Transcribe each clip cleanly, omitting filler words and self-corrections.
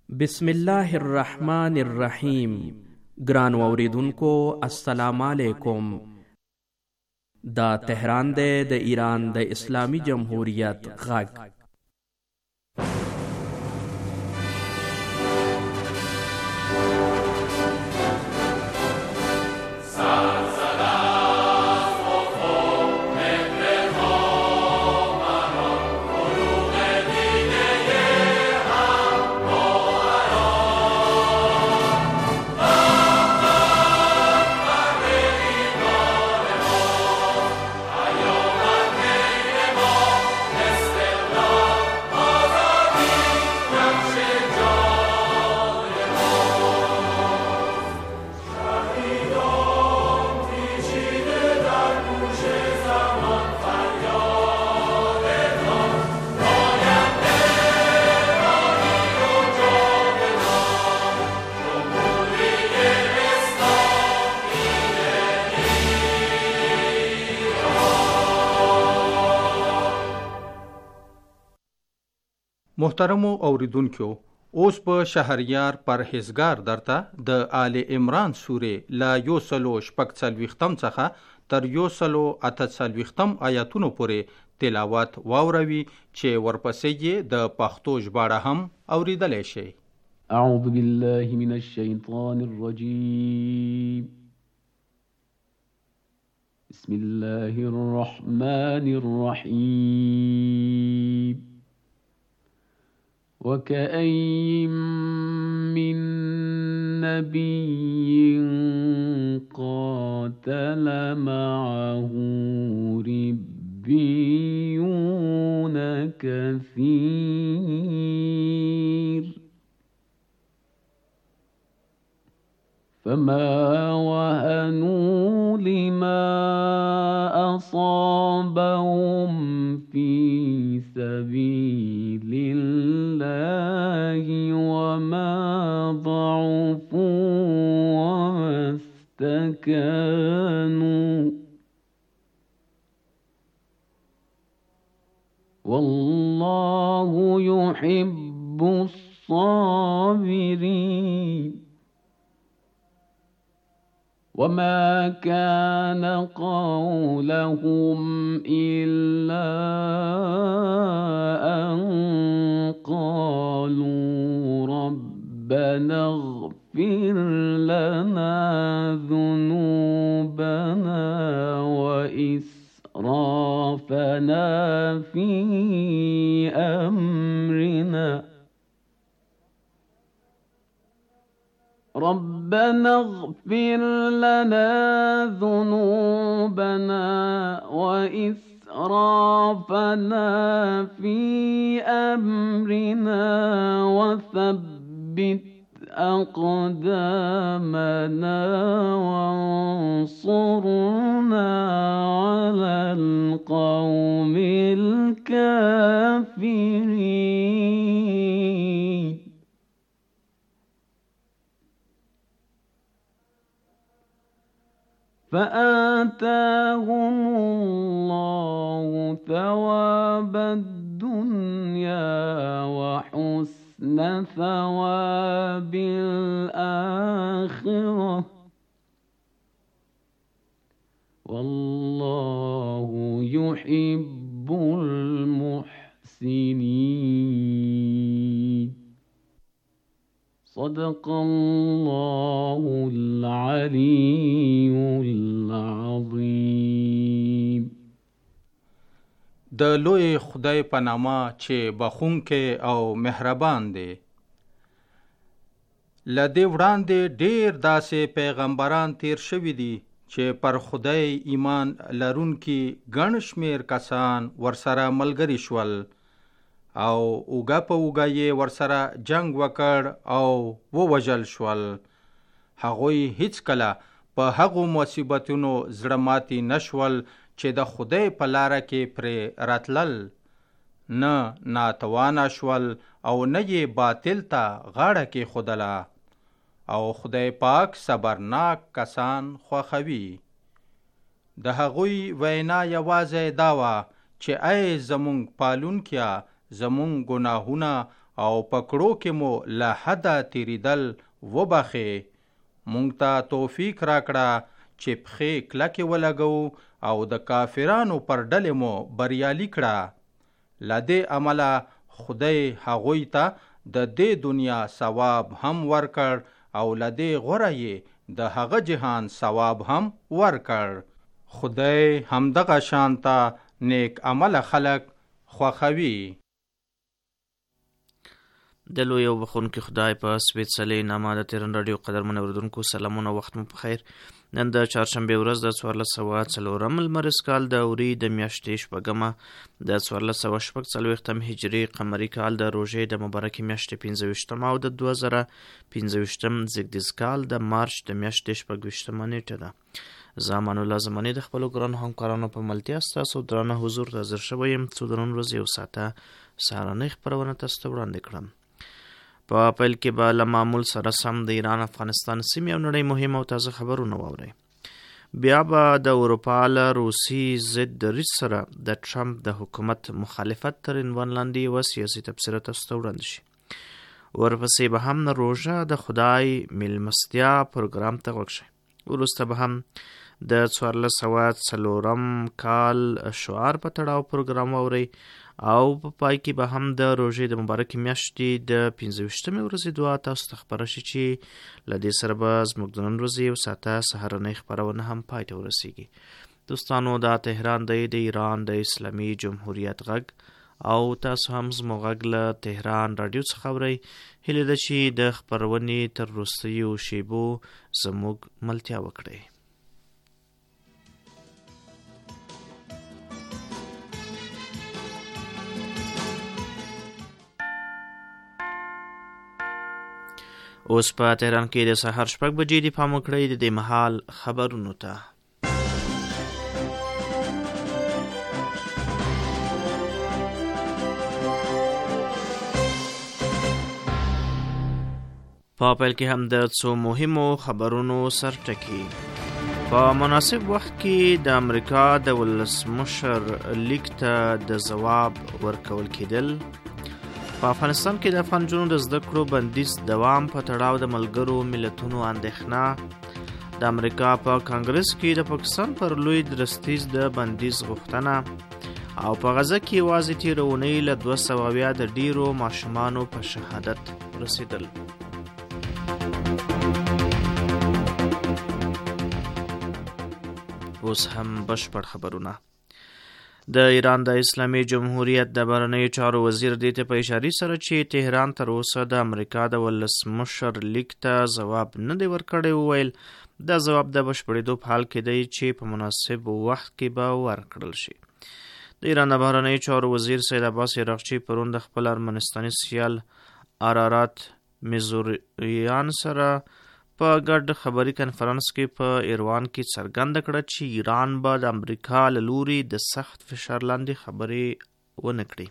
بسم الله الرحمن الرحیم. ګران اوریدونکو السلام علیکم. دا تهران دی د ایران د اسلامی جمهوریت غږ. محترمو اوریدونکو، اوس په شهریار پرهیزګار درته د آل عمران سورې لا 146 څخه تر 148 آیاتونو پورې تلاوت واوروي چې ورپسې یې د پښتو ژباړه هم اوریدلی شي. اعوذ بالله من الشیطان الرجیم. بسم الله الرحمن الرحیم. وكأين من نبي قاتل معه ربيون كثير فما وهنوا لما أصابهم في سبيل الله وما ضعفوا وما استكانوا والله يحب الصابرين. وما كان قولهم إلا أن قالوا ربنا اغفر لنا ذنوبنا وإسرافنا في أمرنا ربنا اغفر لنا ذنوبنا وإسرافنا في أمرنا وثبت أقدامنا وانصرنا على القوم الكافرين. فآتاهم الله ثواب الدنيا وحسن ثواب الآخرة والله يحب المحسنين. صدق الله العلي العظيم. د لوی خدای په نامه چې بخښونکی او مهربان دی. له دې وړاندې ډېر داسې پیغمبران تیر شوي دي چې پر خدای ایمان لرونکي ګڼ شمېر کسان ورسره ملګري شول او اوږه په اوږه یې ورسره جنگ وکړ او ووژل شول. هغوی هیڅکله په هغو مصیبتونو زړه ماتي نشول چې د خدای په لاره کې پرې راتلل، نه ناتوانه شول او نه یې باطل ته غاړه کېښودله. او خدای پاک صبرناک کسان خوښوي. د هغوی وینا یوازې دا وه چې ای زمونږ پالونکیا، زمونږ ګناهونه او پکړو کې مو له حده تیریدل وبخې. مونږ ته توفیق راکړه چې پښې کلکې ولګو او د کافرانو پر ډلې مو بریالي کړه. له دې عمله خدای هغوی ته د دې دنیا ثواب هم ورکړ او له دې غوره یې د هغه جهان ثواب هم ورکړ. خدای همدغه شانته نیک عمله خلق خوښوي. د لوی او بخونکي خدای په سپېڅلې نامه د تهران راډیو قدرمن اورېدونکو سلامونه، وخت مو په خیر. نن د چهارشنبې ورځ د 1404 لمریز کال د اوري د میاشتې شپږمه د 1446 هجري قمري کال د روژې د مبارکې میاشتې 25 او د 2025 زیږدیز کال د مارچ د میاشتې 26 نیټه ده. زه امان الله زماني د خپلو ګرانو همکارانو په ملتیا ستاسو درانه حضور ته حاضر شوی یم څو د نن ورځې یو ساعته سهارنۍ خپرونه تاسو ته وړاندې کړم. په پیل کې به له معمول سره سم د ایران افغانستان سیمې او نړۍ مهم او تازه خبرونه واورئ. بیا به د اروپا له روسي ضد دریځ سره د ټرمپ د حکومت مخالفت تر عنوان لاندې یوه سیاسي تبصره تاسو ته وړاندې شي. ورپسې به هم روژه د خدای میلمستیا پروګرام ته غوږ شئ. وروسته به هم د 1404 کال شعار په تړاو پروګرام واورئ او په پای کې به هم د روژې د مبارکې میاشتې د 25مې ورځې دعا تاسو ته خپره شي چې له دې سره به زموږ د نن ورځې یو ساعته سهارنۍ خپرونه هم پای ته ورسیږي. دوستانو، دا تهران دی د ایران د اسلامي جمهوریت غږ او تاسو هم زموږ غږ له تهران راډیو څخه اورئ. هیله ده چې د خپرونې تر وروستیو شیبو زموږ ملتیا وکړئ. اوس په تهران کې د سهار 6 بجې د پام وکړئ د دې مهال خبرونو ته. په پیل کې هم د څو مهمو خبرونو سرټکي. په مناسب وخت کې د امریکا د ولسمشر لیک ته د ځواب ورکول کېدل. په افغانستان کې د افغان نجونو د زده کړو بندیز دوام په تړاو د ملګرو ملتونو اندېښنه. د امریکا په کانګرس کې د پاکستان پر لوی درستیز د بندیز غوښتنه. او په غزه کې یوازې تېره اونۍ له 200 د ډیرو ماشومانو په شهادت رسیدل. اوس هم بشپړ خبرونه. د ایران د اسلامي جمهوریت د بهرنیو چارو وزیر دې ته په اشارې سره چې تهران تر اوسه د امریکا د ولسمشر لیک ته ځواب نه دی ورکړی وویل دا ځواب د بشپړېدو په حال کې دی چې په مناسب وخت کې به ورکړل شي. د ایران د بهرنیو چارو وزیر سید عباس عراقچي پرون د خپل ارمنستاني سیال ارارات میزوریان سره په ګډ خبري کنفرانس کې په ایروان کې څرګنده کړه چې ایران به د امریکا له لوري د سخت فشار لاندې خبرې ونه کړي.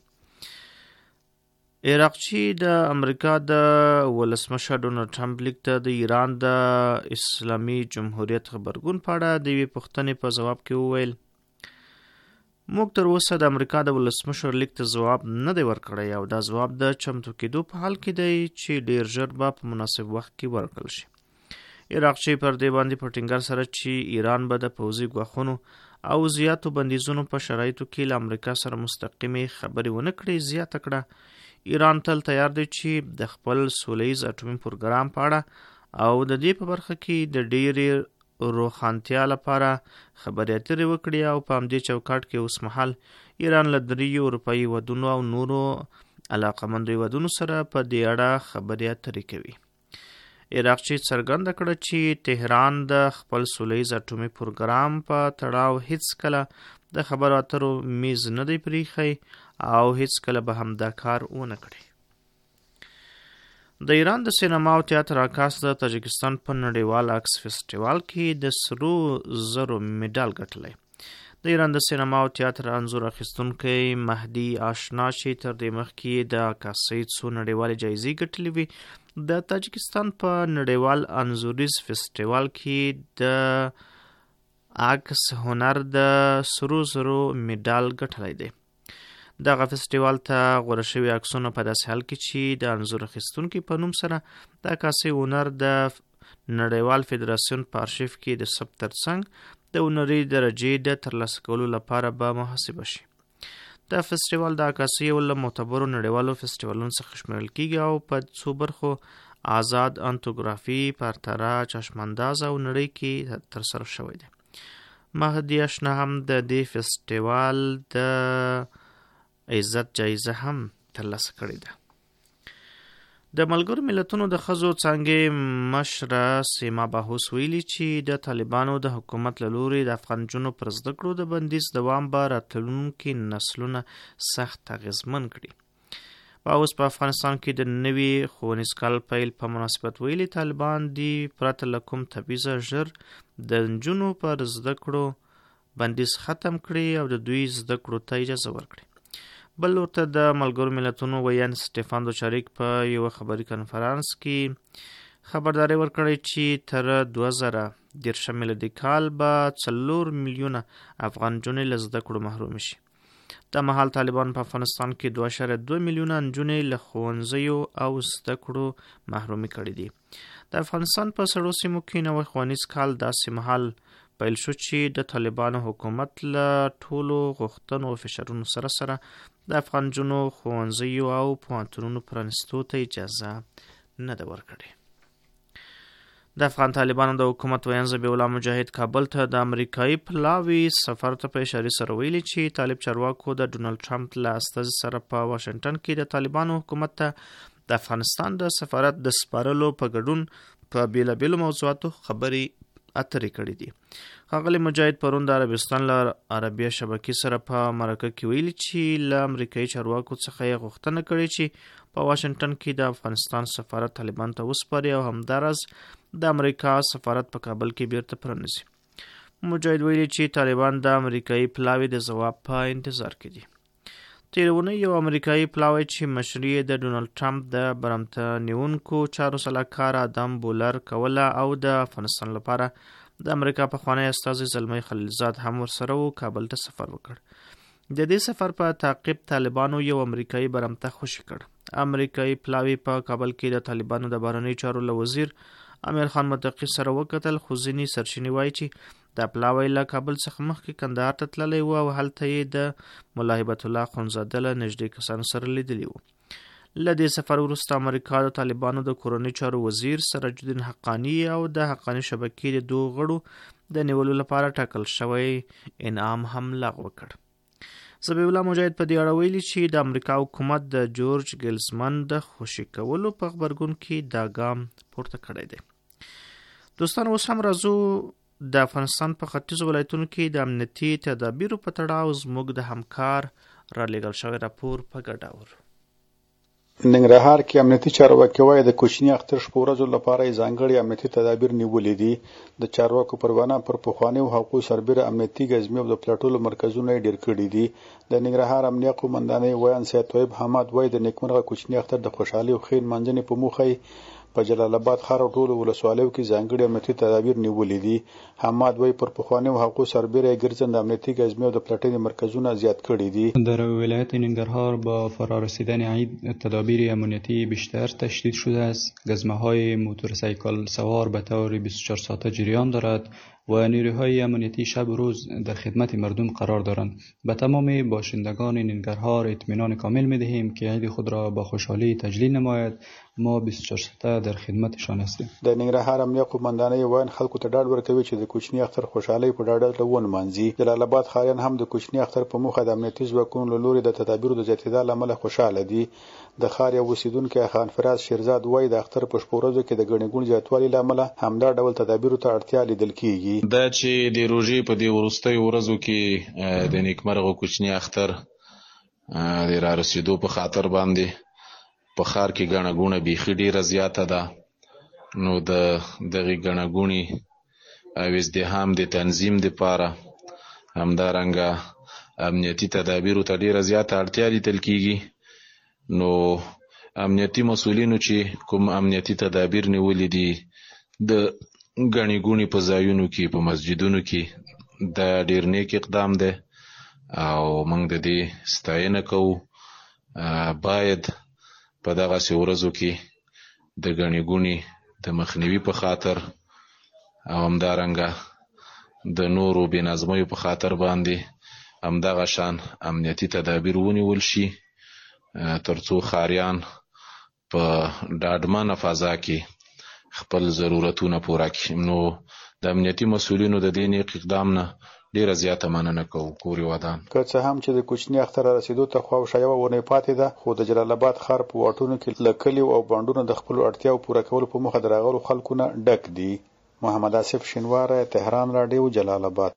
عراقچي د امریکا د ولسمشر ډونالډ ټرمپ لیک ته د ایران د اسلامي جمهوریت غبرګون په اړه د یوې پوښتنې په ځواب کې وویل موږ تر اوسه د امریکا د ولسمشر لیک ته ځواب نه دی ورکړی او دا ځواب د چمتو کېدو په حال کې دی چې ډیر ژر به په مناسب وخت کې ورکړل شي. عراقچي پر دې باندې په ټینګار سره چې ایران به د پوځي ګواښونو او زیاتو بندیزونو په شرایطو کې له امریکا سره مستقیمې خبرې ونه کړي زیاته کړه ایران تل تیار دی چې د خپل سولیز اټومي پروګرام په اړه او د دې په برخه کې د ډېرې روښانتیا لپاره خبرې اترې وکړي او په همدې چوکاټ کې اوس مهال ایران له 3 اروپایي هیوادونو او نورو علاقمندو هیوادونو سره په دې اړه خبرې اترې کوي. عراقچي څرګنده کړه چې تهران د خپل سولیز اټومي پروګرام په تړاو هیڅ کله د خبرو اترو میز نه دی پریښی او هیڅ کله به هم دا کار ونه کړي. د ایران د سینما او تیاتر عکاس د تاجکستان په نړیوال عکس فستیوال کې د 100,000 میډال ګټلی. د ایران د سینما او تیاتر انځور اخیستونکی مهدي آشنا چې تر دې مخکې د عکاسۍ څو نړیوالې جایزې ګټلې وي د تاجکستان په نړیوال انځوریز فستیوال کې د عکس هنر د 100,000 میډال ګټلی دی. دغه فستیوال ته غوره شوي عکسونه په داسې حال کې چې د انځور اخیستونکي په نوم سره د عکاسۍ هنر د نړیوال فدراسیون په ارشیف کې د ثبت ترڅنګ د هنري درجې د ترلاسه کولو لپاره به محاسبه شي. دا فستیوال د عکاسۍ یو له معتبرو نړیوالو فستیوالونو څخه شمیرل کیږي او په څو برخو آزاد انتوګرافي، پرتره، چشمانداز او نړۍ کې ترسره شوی دی. مهدي اشنا هم د دې فستیوال د عزت جایزه هم ترلاسه کړې ده. د ملګرو ملتونو د ښځو څانګې مشره سیما باهوس ویلي چې د طالبانو د حکومت له لوري د افغان نجونو پر زده کړو د بندیز دوام به راتلونکي نسلونه سخت اغېزمن کړي. باهوس په افغانستان کې د نوي ښوونیز کال پیل په مناسبت ویلي طالبان دي پرته له کوم تبعیضه ژر د نجونو پر زده کړو بندیز ختم کړي او د دوی زده کړو ته اجازه ورکړي. بل ورته د ملګرو ملتونو ویان سټیفان دوچاریک په یو خبري کنفرانس کې خبرداري ورکړی چې تر 2013 میلادي کال به 4 میلیونه افغان نجونې له زده کړو محروم شي. د مهال طالبان په افغانستان کې 2.2 میلیونه نجونې له ښوونځیو او زده کړو محرومي کړي دي. د افغانستان په سړو سیمو کې نوی ښوونیز کال داسې مهال پیل شو چې د طالبانو حکومت له ټولو غوښتنو او فشارونو سره سره د افغان نجونو ښوونځیو او پوهنتونونو پرانیستو ته اجازه نه ده ورکړې. د افغان طالبانو د حکومت ویان ذبیح الله مجاهد کابل ته د امریکایي پلاوي سفر ته په اشارې سره ویلي چې طالب چارواکو د ډونالډ ټرمپ له استازي سره په واشنګټن کې د طالبانو حکومت ته د افغانستان د سفارت د سپارلو په ګډون په بیلابیلو موضوعاتو خبرې اترې کړې دي. ښاغلي مجاهد پرون د عربستان له عربیه شبکې سره په مرکه کې ویلي چې له امریکایي چارواکو څخه یې غوښتنه کړې چې په واشنګټن کې د افغانستان سفارت طالبان ته وسپاري او همداراز د امریکا سفارت په کابل کې بیرته پرانیزي. مجاهد ویلي چې طالبان د امریکایي پلاوي د ځواب په انتظار کې دي. تیرونه یو امریکایي پلاوی چې مشري د ډونالډ ټرمپ د برمته نیونکو چارو سلاکار آدم بولر کوله او د افغانستان لپاره د امریکا پخوانی استازي زلمی خلیلزاد هم ورسره و کابل ته سفر وکړ. د دې سفر په تعقیب طالبانو یو امریکایي برمته خوشي کړ. امریکایي پلاوی په کابل کې د طالبانو د بهرنی چارو له وزیر امیر خان متقي سره وکتل، خو ځینې سرچینې وایي چې د پلاوی له کابل څخه مخکې کندهار ته تللی و او هلته یې د ملا هیبت الله خونزاده له نږدې کسانو سره لیدلی و. له دې سفر وروسته امریکا د طالبانو د کورنۍ چارو وزیر سراج الدین حقانی او د حقانی شبکې د 2 غړو د نیولو لپاره ټاکل شوی انعام هم لغوه کړ. ذبیح الله مجاهد په دې اړه ویلي چې د امریکا حکومت د جورج ګیلزمن د خوشي کولو په غبرګون کې دا ګام پورته کړی دی. دوستان اوس هم راځو د افغانستان په ختیځو ولایتونو کې د امنیتي تدابیرو په تړاو زموږ د همکار را لېږل شوی راپور په ګډه اورو. ننګرهار کې امنیتي چارواکي وایي د کوچني اختر شپو ورځو لپاره یې ځانګړي امنیتي تدابیر نیولي دي. د چارواکو پروانه پر پخوانیو حقوقو سربیره امنیتي ګزمې او د پلاټولو مرکزونه یې ډېر کړي دي. د ننګرهار امنیه قومندانۍ ویان سید طیب حماد وایي د نیکمرغه کوچني اختر د خوشحالۍ او ښې نمانځنې په موخه په جلال آباد ښار او ټولو ولسوالیو کې ځانګړي امنیتي تدابیر نیولي دي. حماد وایي پر پخوانیو حقوقو سربیره یې ګرځنده امنیتي ګزمې او د پلاټنې مرکزونه زیاد کړي دي. در ولایت ننگرهار با فرارسیدن عید تدابیر امنیتی بیشتر تشدید شده است. گزمه‌های موتورسیکل سوار به طور 24 ساعته جریان دارد و نیروهای امنیتی شب و روز در خدمت مردم قرار دارند. به تمام باشندگان ننگرهار اطمینان کامل می‌دهیم که عید خود را با خوشحالی تجلیل نماید. ما 24 ساعته در خدمتشان هستیم. د ننګرهار امنیه قومندانۍ ویان خلکو ته ډاډ ورکوي چې د کوچني اختر خوشحالۍ په ډاډه ونمانځي. جلال آباد ښاریان هم د کوچني اختر په موخه د امنیتي ځواکونو له لوري د تدابیرو د زیاتېدا له امله خوشحاله دي. د ښار یو اوسیدونکی خان فراز شیرزاد وایي د اختر په شپو ورځو کې د ګڼې ګوڼې زیاتوالي له امله همدا ډول تدابیرو ته اړتیا لیدل کېږي. دا چې د روژې په دې وروستیو ورځو کې د نیکمرغه کوچني اختر د رارسېدو په خاطر باندې په ښار کې ګڼه ګوڼه بیخي ډېره زیاته ده. نو د دغې ګڼه ګوڼې او ازدحام د تنظیم دپاره همدارنګه امنیتي تدابیرو ته ډېره زیاته اړتیا لیدل کېږي. نو امنیتي مسؤلینو چې کوم امنیتي تدابیر نیولي دي د ګڼې ګوڼې په ځایونو کې په مسجدونو کې دا ډېر نیک اقدام دی او موږ د دې ستاینه کوو. باید په دغسې ورځو کې د ګڼې ګوڼې د مخنیوي په خاطر او همدارنګه د نورو بې نظمیو په خاطر باندې همدغه شان امنیتي تدابیر ونیول شي تر څو ښاریان په ډاډمنه فضا کې خپل ضرورتونه پوره کړي. نو د امنیتي مسؤلینو د دې نیک اقدام نه ډیره زیاته مننه کوو. کوري ودان که څه هم چې د کوچني اختر رسیدو ته خواوشا یوه اونۍ پاتې ده، خو د جلال آباد ښار په واټونو کې له کلیو او بانډونو د خپلو اړتیاوو پوره کولو په موخه د راغلو خلکو نه ډک دي. محمد آصف شینواره، تهران راډیو، جلال آباد.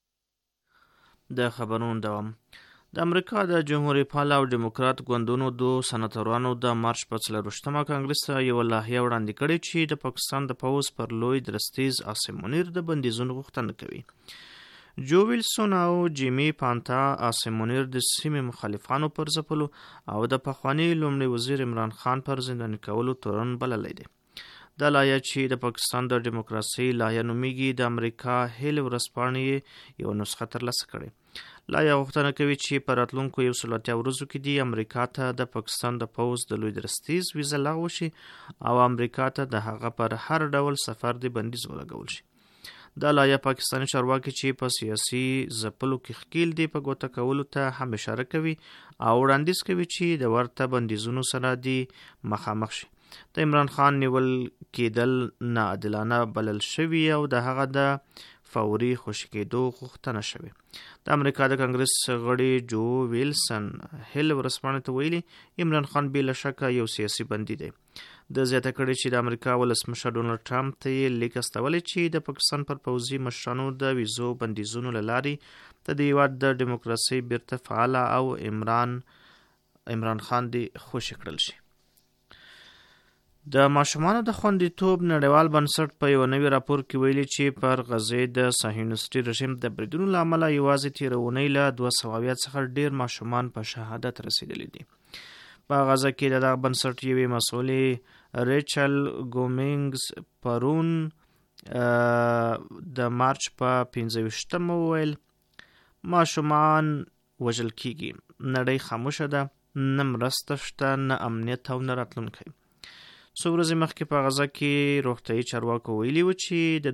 د خبرونو دوام. د امریکا د جمهوریت پال او ډیموکرات ګوندونو دو سناتورانو د مارچ په 40مه کانګرس ته یوه لایحه وړاندې کړې چې د پاکستان د پوځ پر لوی درستیز عاصم منیر د بندیزونو غوښتنه کوي. جو ویلسون او جیمی پانتا عاصم منیر د سیمې مخالفانو پر ځپلو او د پخواني لومړي وزیر عمران خان پر زنداني کولو تورن بللی دی. دا لایحه چې د پاکستان د ډیموکراسۍ لایحه نومیږي، د امریکا هیل ورځپاڼې یو نسخه ترلاسه کړې. لایحه غوښتنه کوي چې په راتلونکو 180 ورځو کې د امریکا ته د پاکستان د پوځ د لوی درستیز ویزه لغوه شي او امریکا ته د هغه پر هر ډول سفر د بندیز ولګول شي. دا لایحه پاکستاني چارواکي چې په سیاسي ځپلو کې ښکیل دي په ګوته کولو ته هم اشاره کوي او وړاندیز کوي چې د ورته بندیزونو سره دی مخامخ شي. د عمران خان نیول کېدل ناعادلانه بلل شوي او د هغه د فوري خوشي کېدو غوښتنه شوې. د امریکا د کانګرس غړي جو ویلسن هیل ورځپاڼې ته ویلي عمران خان بې له شکه یو سیاسي بندي دی. د زیاته کړي چې د امریکا ولسمشر ډونالډ ټرمپ ته یې لیک استولی چې د پاکستان پر پوځي مشرانو د ویزو بندیزونو له لارې د دې هېواد د ډیموکراسۍ بیرته فعاله او عمران خان دې خوشي کړل شي. د ماشومانو د خوندیتوب نړیوال بنسټ په یو نوي راپور کې ویلي چې پر غزې د صهیونیستي رژیم د بریدونو له امله یوازې تېره اونۍ له 200 څخه ډېر ماشومان په شهادت رسېدلي دي. په غزه کې د دغه بنسټ یوې مسؤلې ریچل ګومینګز پرون د مارچ په 25مه وویل ماشومان وژل کېږي، نړۍ خاموشه ده، نه مرسته شته، نه امنیت او نه راتلونکی. څو ورځې مخکې په غزه کې روغتیايي چارواکو ویلي و چې د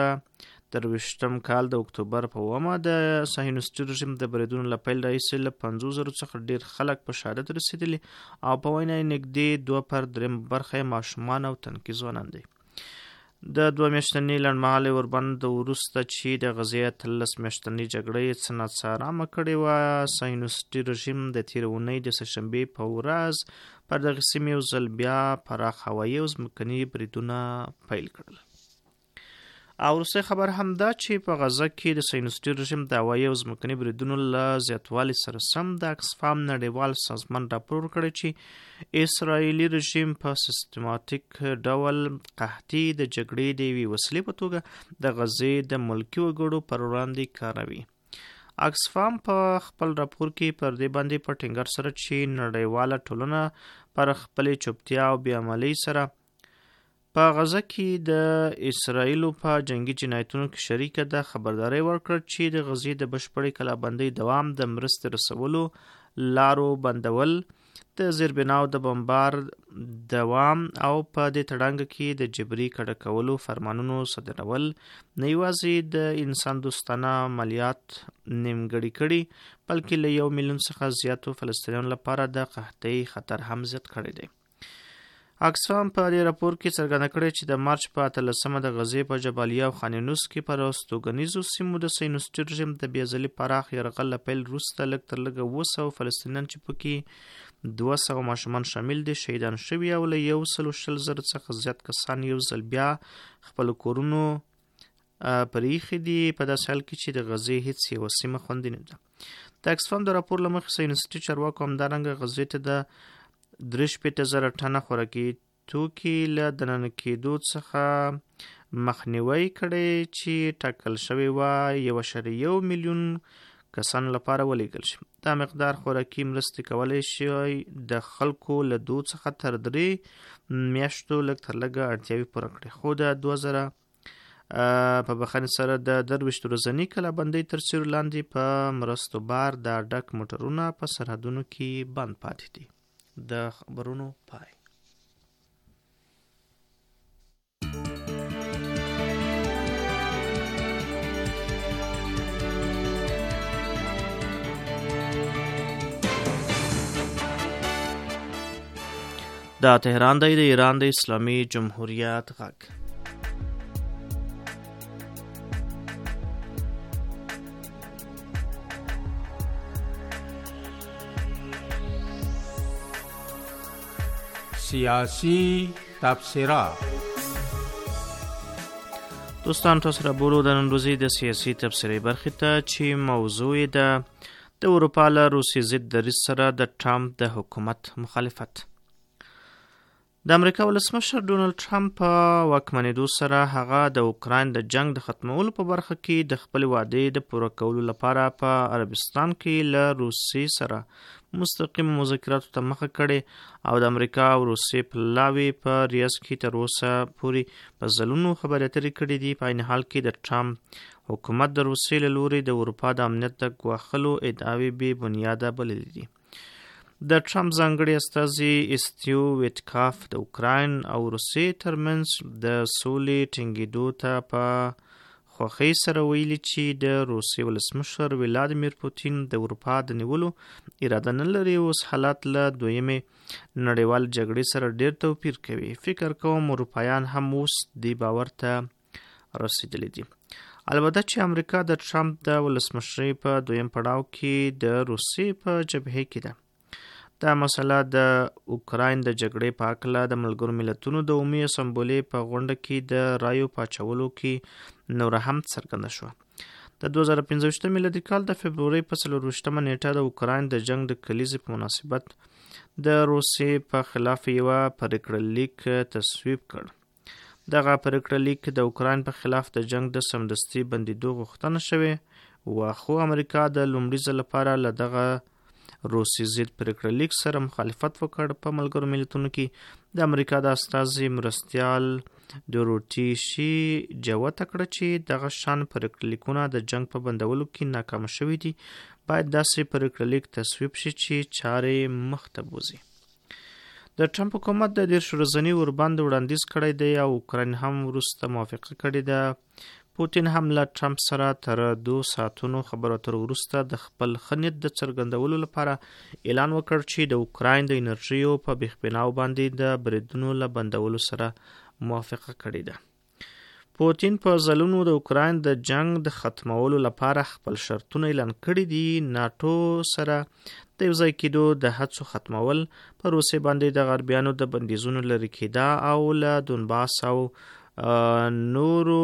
2023 کال د اکتوبر په 9 د صهیونیستي رژیم د بریدونو له پیل راهیسې له 50,000 څخه ډېر خلک په شهادت رسېدلي او په وینا یې نږدې 2/3 ماشومان او تنکي ځوانان دي. د 2 میاشتنۍ لنډمهالې وربند وروسته چې د غزې 13 میاشتنۍ جګړه یې څه ناڅارامه کړې وه، صهیونیستي رژیم د تېرې اونۍ د سهشنبې په ورځ پر دغې سیمې یو ځل بیا پراخ هوایي او ځمکني بریدونه پیل کړل. او وروستی خبر هم دا چې په غزه کې د صهیونیستي رژیم د هوایي او ځمکني بریدونو له زیاتوالي سره سم د اکسفام نړیوال سازمان راپور کړی چې اسرائیلي رژیم په سیستماتیک ډول قحطي د جګړې د یوې وسیلې په توګه د غزې د ملکي وګړو پر وړاندې کاروي. اکسفام په خپل راپور کې پر دې باندې په ټینګار سره چې نړیواله ټولنه پر خپلې چوپتیا او بې عملۍ سره په غزه کې د اسرائیلو په جنگي جنایتونو کې شریکه ده، خبرداری ورکړ چې د غزې د بشپړې کلابندۍ دوام، د مرستې رسولو لارو بندول، د زیربناو د بمبار دوام او په دې تړانګه کې د جبري کډه کولو فرمانونو صادرول نه یوازې د انسان دوستانه عملیات نیمګړي کړي بلکې له 1 میلیون څخه زیاتو فلسطینیانو لپاره د قحطۍ خطر هم زیات کړی دی. اکسفام په دې راپور کې څرګنده کړې چې د مارچ په 13مه د غزې په جبالیه او خان یونس کې پر استوګنیزو سیمو د صهیونیستي رژیم د بې ځلې پراخ یرغل له پیل وروسته لږ تر لږه 200 فلسطینیان چې پکې 200 ماشومان شامل دي شهیدان شوي او له 120,000 څخه زیات کسان یو ځل بیا خپل کورونو پرېښي دي په داسې حال کې چې د غزې هیڅ یوه سیمه خوندي نه ده. د اکسفام د راپور له مخې صهیونیستي چارواکو همدارنګه غزې ته د 63,000 ټنه خوراکي توکي له دننه کېدو څخه مخنیوی کړی چې ټاکل شوی و 1.1 میلیون کسانو لپاره ولیږل شي. دا مقدار خوراکي مرستې کولی شي د خلکو له 2 څخه تر 3 میاشتو لږ تر لږه اړتیاوې پوره کړي، خو د 2023 په بخښنې سره د 23 ورځني کلابندۍ تر سیوري لاندې په مرستو بار د ډک موټرونه په سرحدونو کې بند پاتې دي. د خبرونو پای. دا تهران دی د ایران د اسلامي جمهوریت غږ. سیاسی تبصره. دوستان تاسو را بولو د نن ورځې د سیاسي تبصرې برخې ته چې موضوع یې د اروپا له روسیې ضد دریځ سره د ټرمپ د حکومت مخالفت. د امریکا ولسمشر ډونالد ټرمپ په واکمنېدو سره هغه د اوکراین د جنگ د ختمولو په برخه کې د خپل وعدې د پوره کولو لپاره په عربستان کې له روسیې سره مستقیم مذاکراتو ته مخه کړې او د امریکا او روسیې پلاوي په ریاض کې تر اوسه پورې په ځلونو خبرې اترې کړې دي. په عین حال کې د ټرمپ حکومت د روسیې له لوري د اروپا د امنیت د ګواښلو ادعاوې بې بنیاده بللې دي. د ټرمپ ځانګړي استازي استیو ویټکاف د اوکراین او روسیې ترمنځ د سولې ټینګېدو ته په خوښۍ سره ویلي چې د روسیې ولسمشر ولادیمیر پوتین د اروپا د نیولو اراده نه لري. اوس حالات له دویمې نړیوال جګړې سره ډېر توپیر کوي. فکر کوم اروپایان هم اوس دې باور ته رسېدلي دي. البته چې امریکا د ټرمپ د ولسمشرۍ په دویم پړاو کې د روسیې په جبهه کې ده. دا مسله د اوکراین د جګړې په هکله د ملګرو ملتونو د عمومي اسامبلې په غونډه کې د رایو پاچولو کې نوره هم څرګنده شوه. د 2015 میلادي کال د فبرورۍ په 24 نیټه د اوکراین د جنگ د کلیزې په مناسبت د روسیې په خلاف یوه پریکړه لیک تصویب کړ. دغه پریکړه لیک د اوکراین په خلاف د جنگ د سمدستي بندیدو غوښتنه شوې وه، خو امریکا د لومړي ځل لپاره له دغه روسي ضد پریکړه لیک سره مخالفت وکړ. په ملګرو ملتونو کې د امریکا د استازي مرستیال دوروتیشي جوته کړه چې دغه شان پریکړه لیکونه د جنگ په بندولو کې ناکام شوي دي. باید داسې پریکړه لیک تصویب شي چې چارې مخته بوځي. د ټرمپ حکومت د 13 ورځني اوربند وړاندیز کړی دی او اوکراین هم وروسته موافقه کړې ده. پوتین هم له ټرمپ سره تر 2 ساعتونو خبرو اترو وروسته د خپل ښه نیت د څرګندولو لپاره اعلان وکړ چې د اوکراین د انرژیو په بېخبناو باندې د بریدونو له بندولو سره موافقه کړې ده. پوتین په ځلونو د اوکراین د جنگ د ختمولو لپاره خپل شرطونه اعلان کړي دي. ناټو سره د یوځای کېدو د هڅو ختمول، په روسیې باندې د غربیانو د بندیزونو لرې کېدا او له دونباس او نورو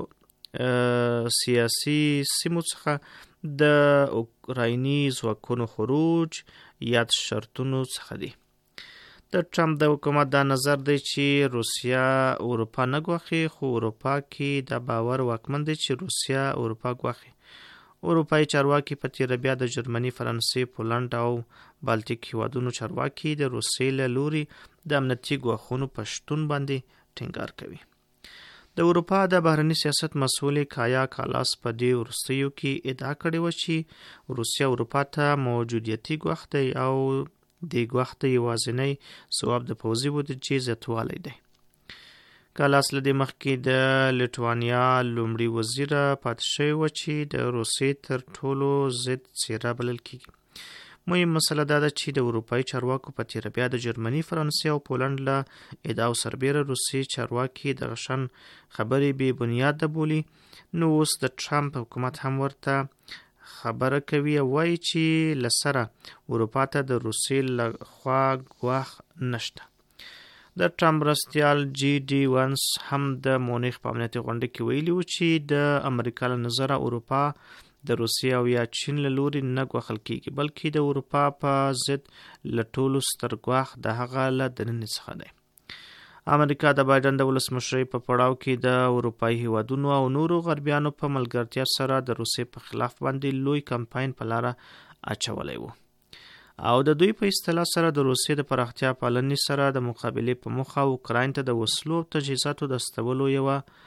سیاسي سیمو څخه د اوکرایني ځواکونو خروج یاد شرطونو څخه دي. د ټرمپ د حکومت دا نظر دی چې روسیا اروپا نه ګواښي، خو اروپا کې دا باور واکمن دی چې روسیا اروپا ګواښي. اروپایي چارواکي په تیره بیا د جرمني، فرانسې، پولنډ او بالټیک هیوادونو چارواکي د روسیې له لوري د امنیتي ګواښونو په شتون باندې ټینګار کوي. د اروپا د بهرني سیاست مسؤل کایا کالاس په دې وروستیو کې ادعا کړې وه چې روسیا اروپا ته موجودیتي ګواښ دی او دې ګواښ ته یوازینی ځواب د پوځي بودیجې زیاتوالی دی. کالاس له دې مخکې د لیټوانیا لومړي وزیره پاتې شوې وه چې د روسیې تر ټولو ضد څیره بلل کېږي. مهم مسله دا ده چې د اروپایي چارواکو په تیره بیا د جرمني، فرانسې او پولنډ له ادعاو سربیره روسیې چارواکي دغه شان خبرې بې بنیاده بولي. نو اوس د ټرمپ حکومت هم ورته خبره کوي او وایي چې له سره اروپا ته د روسیې له خوا ګواښ نشته. د ټرمپ مرستیال جی ډي وانس هم د مونیخ په امنیتي غونډه کې ویلي و چې د امریکا له نظره اروپا د روسیې او یا چین له لوري نه ګواښل کېږي، بلکې د اروپا په ضد له ټولو ستر ګواښ د هغه له دننه څخه دی. امریکا د بایدن د ولسمشرۍ په پړاو کې د اروپایي هیوادونو او نورو غربیانو په ملګرتیا سره د روسیې په خلاف باندې لوی کمپاین په لاره اچولی و او د دوی په اصطلاح سره د روسیې د پراختیا پالنې سره د مقابلې په موخه اوکراین ته د وسلو او تجهیزاتو د استولو یوه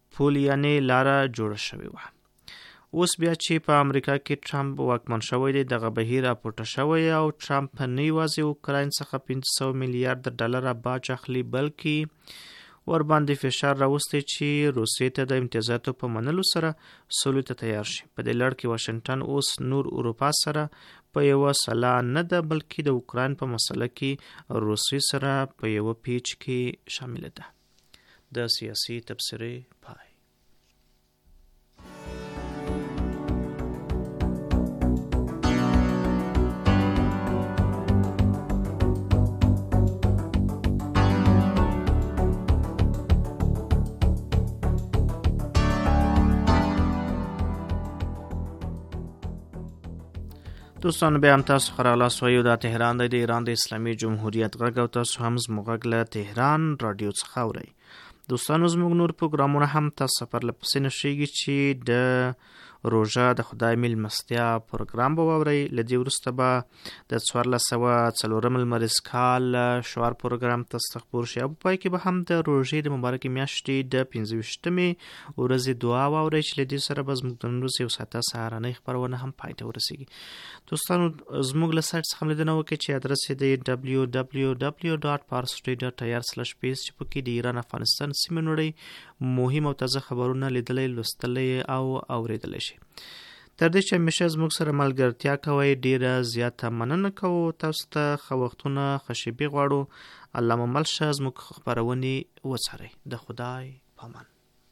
پول یعنې لاره جوړه شوې وه. اوس بیا چې په امریکا کې ټرمپ واکمن شوی دی، دغه بهیر راپورته شوی او ټرمپ نه یوازې اوکراین څخه 500 میلیارډ ډالر باج اخلي، بلکې ورباندې فشار راوستی چې روسیې ته د امتیازاتو په منلو سره سولې ته تیار شي. په دې لړ کې واشنګټن اوس نور اروپا سره په یوه سلا نه ده، بلکې د اوکراین په مسله کې روسیې سره په یوه پیچ کې شامل ده. د سیاسي تبصرې پای. دوستانو بیا هم تاسو خرالاست وایو دا تهران دی، د ایران د اسلامي جمهوریت غږ او تاسو هم زموږ غږ له تهران رادیو څخه اورئ. دوستانو زموږ نور پروګرامونه هم تاسو پرله پسې نشیږي چې د روژه د خدای میلمستیا پروګرام به واورئ. له دې وروسته به د 1404 لمریز کال شعار پروګرام تاسو ته خپور شي او په پای کې به هم د روژې د مبارکې میاشتې د 25مې ورځې دعا واورئ چې له دې سره به زموږ د نن ورځې یو ساعته سهارنۍ خپرونه هم پای ته ورسیږي. دوستانو زموږ له سایټ څخه لیدنه وکړئ چې ادرس یې دی www.parstoday.ir/page چې پکې د ایران افغانستان سیمې نړۍ مهم او تازه خبرونه لیدلی، لوستلی او اوریدلی شي. تر دې چې همیشه زموږ سره ملګرتیا کوئ ډیره زیاته مننه کوو. تاسو ته ښه وختونه ښه شیبې غواړو. الله مو مل شه، زموږ خپرونې وڅارئ. د خدای پامان.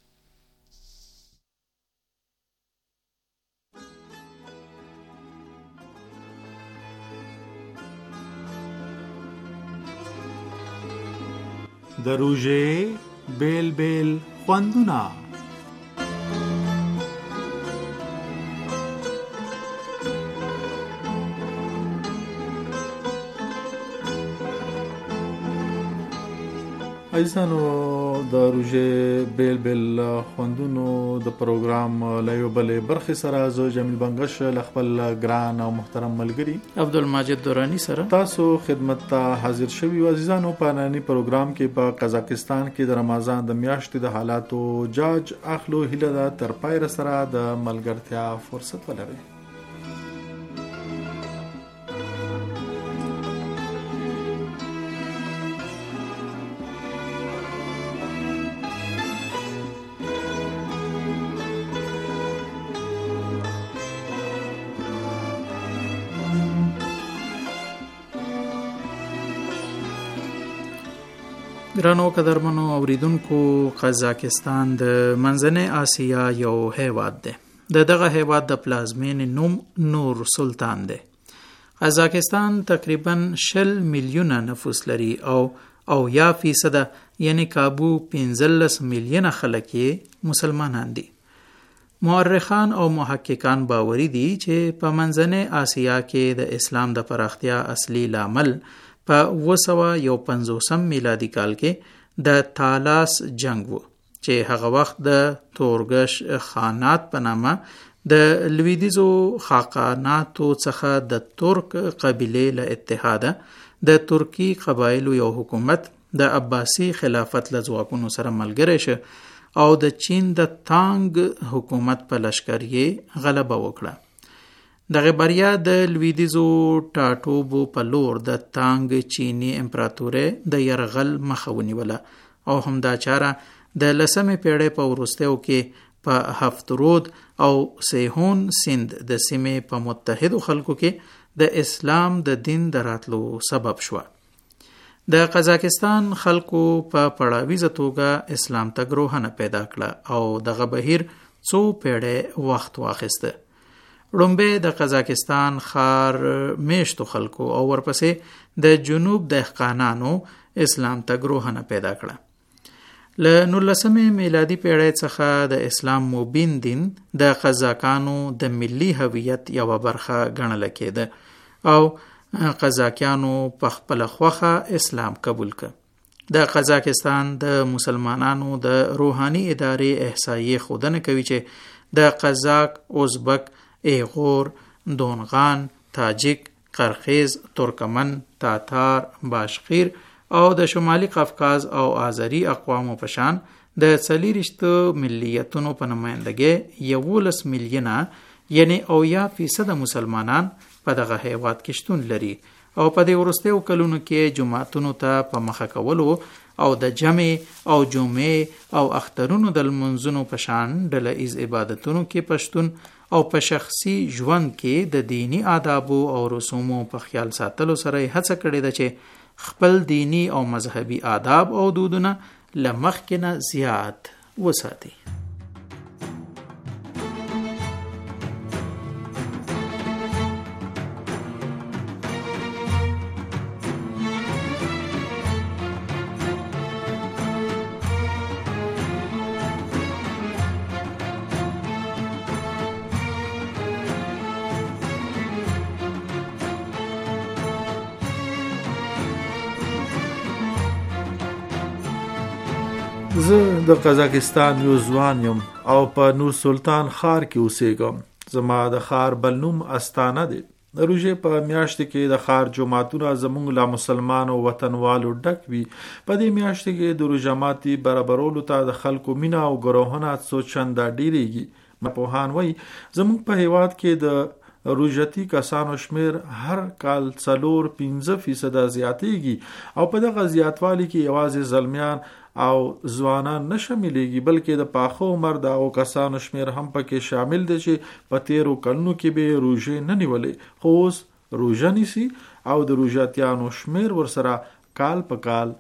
د روژې بیل بیل خوندونه. عزیزانو د روژې بیل بیل خوندونو د پروګرام له یو بلې برخې سره زه جمیل بنګش له خپل ګران او محترم ملګري عبدالماجد دورانی سره تاسو خدمت ته حاضر شوي یو. عزیزانو په ننني پروګرام کې په قزاقستان کې د رمضان د میاشتې د حالاتو جاج اخلو هیله ده تر پای سره د ملګرتیا فرصت ولرئ. ګرانو قدرمنو اوریدونکو، قزاقستان د منځنۍ آسیا یو هیواد دی. دغه هیواد د پلازمینې نوم نور سلطان دی. قزاقستان تقریبا 60 میلیونه نفوس لري او 90% یعنی کابو 15 میلیونه خلک یې مسلمانان دي. مورخان او محققان باوري دي چې په منځنۍ آسیا کې د اسلام د پراختیا اصلي لامل په 250 میلادي کال کې د تالاس جنگ و چې هغه وخت د تورګش خانات په نامه د لویدیزو خاقاناتو څخه د ترک قبیلې له اتحاده د ترکی قبایلو یو حکومت د عباسی خلافت له ځواکونو سره ملګری شه او د چین د تانګ حکومت په لشکر یې غلبه وکړه. دغه بریا د لویدیزو ټاټوبو په لور د تانګ چینی امپراتورۍ د یرغل مخه ونیوله او همدا چاره د 10مې پیړۍ په وروستیو کې په هفترود او سیهون سند د سیمې په متحدو خلکو کې د اسلام د دین د راتلو سبب شوه. د قزاقستان خلکو په پړاویزه توګه اسلام ته ګروهنه پیدا کړه او دغه بهیر څو پیړۍ وخت واخیسته. لومبه د قزاقستان خار میشتو خلکو او ورپسې د جنوب دهقانانو اسلام ته ګروهنه پیدا کړه. له 19مې میلادي پیړۍ څخه د اسلام مبین دین د قزاقانو د ملي هویت یوه برخه ګڼل کېده او قزاقیانو په خپل خوخه اسلام قبول کړ. د قزاقستان د مسلمانانو د روحاني ادارې احصایې ښودنه کوي چې د قزاق، ازبک، ایغور، دونغان، تاجک، قرقیز، ترکمن، تاتار، باشقیر او د شمالي قفقاز او آذری اقوامو په شان د 40 ملیتونو په نمایندګۍ 11 میلیونه یعنی 80% مسلمانان په دغه هیواد کې شتون لري او په دې وروستیو کلونو کې جماعتونو ته په مخه کولو او د جمع او جمعې او اخترونو د لمونځونو په شان ډله ایز عبادتونو کې پښتون او په شخصي ژوند کې د دینی آدابو او رسومو په خیال ساتلو سره هڅه کړې ده چې خپل دینی او مذهبي آداب او دودونه لمخکې نه زیات وساتي. زه د قزاقستان یو ځوان یم او په نور سلطان ښار کې اوسېږم. زما د ښار بل نوم استانه دی. د روژې په میاشت کې د ښار جماعتونه زموږ له مسلمانو وطنوالو ډک وي. په دې میاشت کې د روژه ماتي برابرولو ته د خلکو مینه او ګروهونه څو چنده ډیریږي. پوهان وایي زموږ په هیواد کې د روژتي کسانو شمیر هر کال 4-5% زیاتېږي او په دغه زیاتوالي کې یوازې زلمیان او ځوانان نه شاملېږي بلکې د پاخه عمر د هغو کسانو شمیر هم پکې شامل دی چې په تیرو کلونو کې به روژې نه نیولې خو اوس روژه نیسي او د روژاتیانو شمیر ورسره کال په کال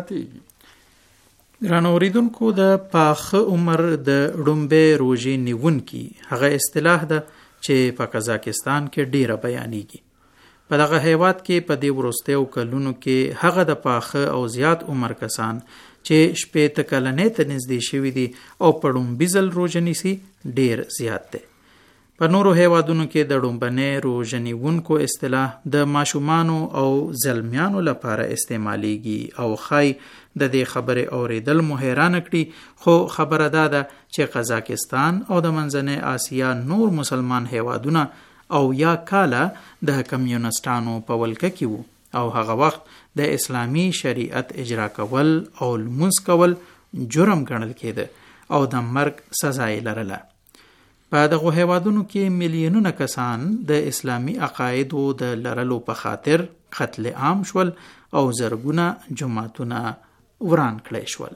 زیاتېږي. ګرانو اوریدونکو د پاخه عمر د ړومبې روژې نیونکي هغه اصطلاح ده چې په قزاقستان کې ډیره بیانېږي. په دغه هیواد کې په دې وروستیو کلونو کې هغه د پاخه او زیات عمر کسان چې 80 کلنې ته نږدې شوي دي او په ړومبي ځل روژه نیسي ډیر زیات دی. په نورو هیوادونو کې د ړومبنۍ روژه نیونکو اصطلاح د ماشومانو او زلمیانو لپاره استعمالیږي او ښایي د دې خبرې اوریدل مو حیرانه کړي خو خبره دا ده چې قزاقستان او د منځنۍ آسیا نور مسلمان هیوادونه او یا کاله د کمیونستانو په ولکه کې وو او هغه وخت د اسلامی شریعت اجرا کول او لمونځ کول جرم ګڼل کېده او د مرګ سزا یې لرله. په دغه هیوادونو کې میلیونونه کسان د اسلامی عقایدو د لرلو په خاطر قتل عام شول او زرګونه جماعتونه وران کړای شول.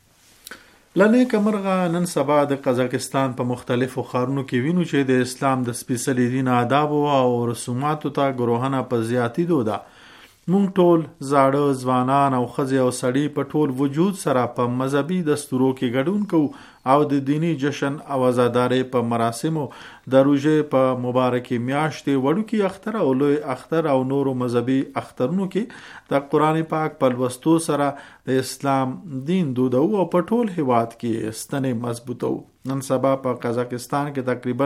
لنې کمرغه نن سبا د قزاقستان په مختلفو ښارونو کې وینو چې د اسلام د سپېڅلي دین آدابو او رسوماتو ته ګروهنه په زیاتېدو ده. مونږ ټول زاړه ځوانان او ښځې او سړي په ټول وجود سره په مذهبي دستورو کې ګډون کوو او د دینی جشن او عزادارۍ په مراسمو د روژې په مبارکې میاشتې وړوکي اختر او لوی اختر او نورو مذهبي اخترونو کې د قرآن پاک په لوستو سره د اسلام دین دودو او په ټول هیواد کې ستنې مضبوطو. نن سبا په قزاقستان کې تقریبا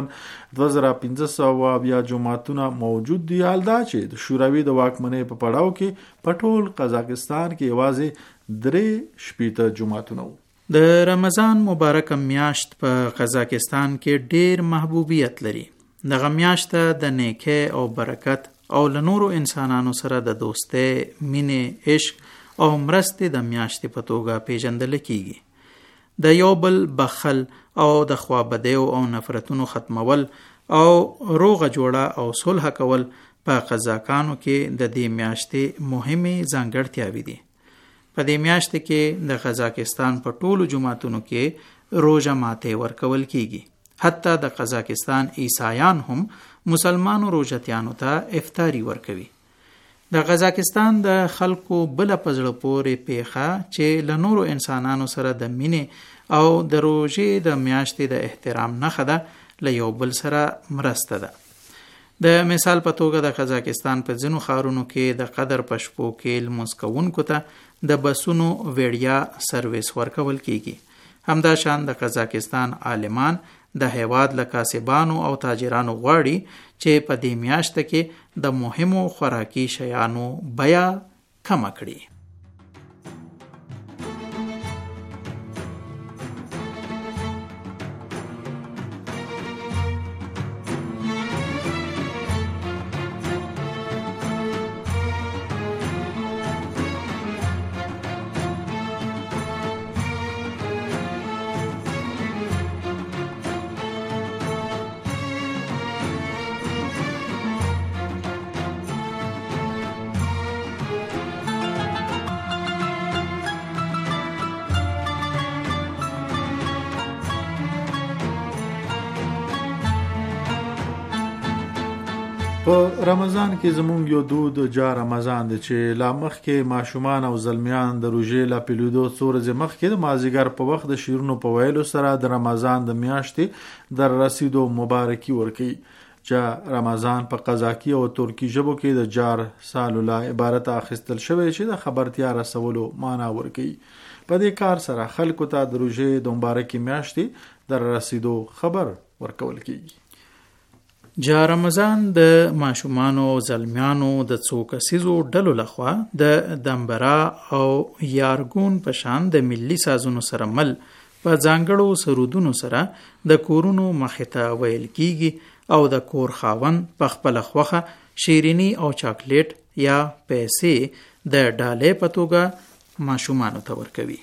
2500 جماعتونه موجود دي. حال دا چې د شوروي د واکمنۍ په پړاو کې په ټول قزاقستان کې یوازې 3 جماعتونه وو. د رمضان مبارک میاشت په قزاقستان کې ډیر محبوبیت لري. دغه میاشت د نیکۍ او برکت او له نورو انسانانو سره د دوستۍ، مینې، عشق او مرستې د میاشتې په توګه پیژندل کیږي. د یو بل بخل او د خوابدیو او نفرتونو ختمول او روغه جوړه او صلح کول په قزاقانو کې د دې میاشتې مهمه ځانګړتیاوې دي. په دې میاشت کې د قزاقستان په ټولو جماعتونو کې روژه ماته ورکول کیږي. حتی د قزاقستان عیسایان هم مسلمانو روژتیانو ته افطاری ورکوي. د قزاقستان د خلکو بل پزړه پورې پیخه چې له نورو انسانانو سره د مینې او د روژې د میاشتې د احترام نښه ده، له یو بل سره مرسته ده. د مثال په توګه د قزاقستان په ځینو ښارونو کې د قدر په شپو کې لمونځ کوونکو ته د بسونو ویړیا سرویس ورکول کیږي. همدا شان د قزاقستان عالمان د هیواد له کاسبانو او تاجرانو غواړي چې په دې میاشت کې د مهمو خوراکي شیانو بیه کم کړي. په رمضان کې زمونږ یو دود جا رمضان دی چې لا مخکې ماشومان او زلمیان د روژې لا پیلېدو څو ورځې مخکې د مازدیګر په وخت د شیرونو په ویلو سره د رمضان د میاشتې د رسیدو مبارکي ورکوي. جا رمضان په قزاقي او ترکی ژبو کې د جار سالولا عبارت اخیستل شوی چې د خبرتیا رسولو معنا ورکوي. په دې کار سره خلکو ته د روژې د مبارکي میاشتې د رسیدو خبر ورکول کیږي. جا رمضان د ماشومانو او زلمیانو د څو کسیزو ډلو لخوا د دمبرا او یارګون په شان د ملي سازونو سره مل په ځانګړو سرودونو سره د کورونو مخې ته ویل کیږي او د کور خاوند په خپل خوخه شیرینی او چاکلیټ یا پیسې د ډالۍ په توګه ماشومانو ته ورکوي.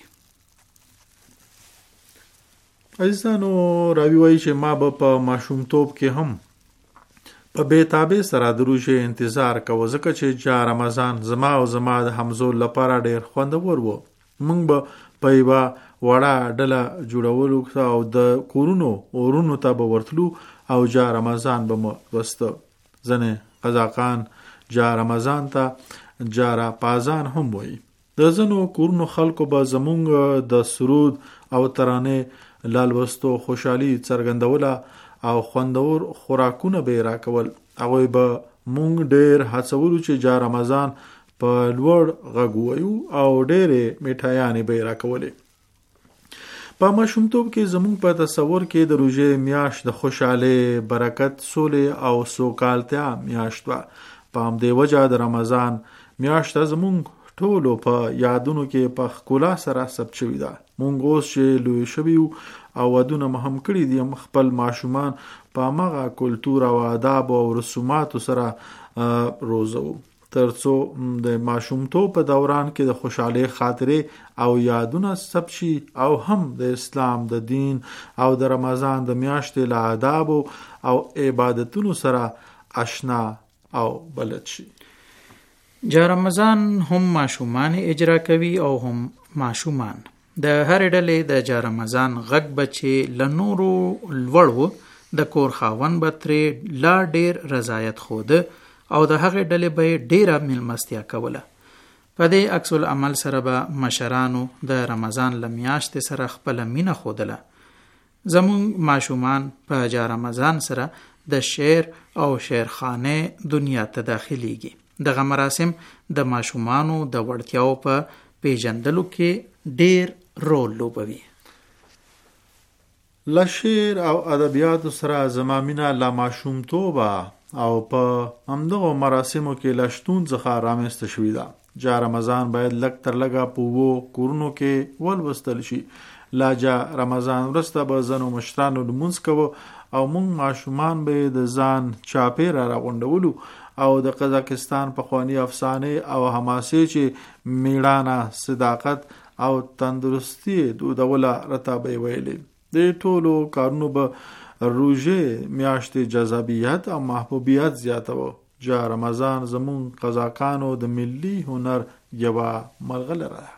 عزیزانو راوی وایي چې ما به په ماشومتوب کې هم په بیتابه سره د روژې انتظار کوو ځکه چې جا رمضان زما او زما د همزول لپاره ډیر خوندور و. موږ به په یوه وړه ډله جوړولو او د کورونو اورونو ته به ورتلو او جا رمضان به مو لوسته. ځینې قزاقان جا رمضان ته جارا پازان هم وایي. د ځینو کورونو خلکو به زمونږ د سرود او ترانې لالوستو خوشحالي څرګندوله او خوندور خوراکونه به راکول. هغوی به مونږ ډیر هڅولو چې جا رمضان په لوړ غږ ووایو او ډیرې میټایانې به راکولې. په ماشومتوب کې زمونږ په تصور کې د روژې میاشت د خوشحالۍ، برکت، سولې او سوکالتیا میاشت وه. په همدې وجه د رمضان میاشت زمونږ ټولو په یادونو کې په ښکلا سره ثبت شوې ده. مونږ اوس چې لوی شوي او ودونه مو هم کړي دي خپل ماشومان په همغه کلتور او آداب او رسوماتو سره روزو ترڅو د ماشومتوب په دوران کې د خوشحالۍ خاطرې او یادونه ثبت شي او هم د اسلام د دین او د رمضان د میاشتې له آداب او عبادتونو سره آشنا او بلد شي. جا رمضان هم ماشومان اجرا کوي او هم ماشومان. د هر ډلې د جا رمضان غږ بچې لنورو لوړو د کور خاون به ترې لا ډیر رضایت خوده او د هغې ډلې به ډیره میلمستیا کوله. په دې عکس العمل سره به مشرانو د رمضان له میاشتې سره خپله مینه ښودله. زمونږ ماشومان په جا رمضان سره د شعر او شعرخانې دنیا ته داخلیږي. دغه مراسم د ماشومانو د وړتیاو په پیژندلو کې ډیر رول لوبوي. له شعر او ادبیاتو سره زما مینه له ماشومتوبه او په همدغو مراسمو کې له شتون څخه رامنځته شوې ده. جا رمضان باید لږ تر لږه په اوو کورونو کې ولوستل شي. لا جا رمضان وروسته به ځینو مشرانو لمونځ کوو او موږ ماشومان به د ځان چاپېره راغونډولو او د قزاقستان پخواني افسانې او حماسې چې میړانه، صداقت او تندرستی دودوله رته به ویلې. د ټولو کارونو به روژې میاشتې جذابیت او محبوبیت زیاتوه. جا رمضان زمون قزاقانو د ملي هنر یوه مرغلره ده.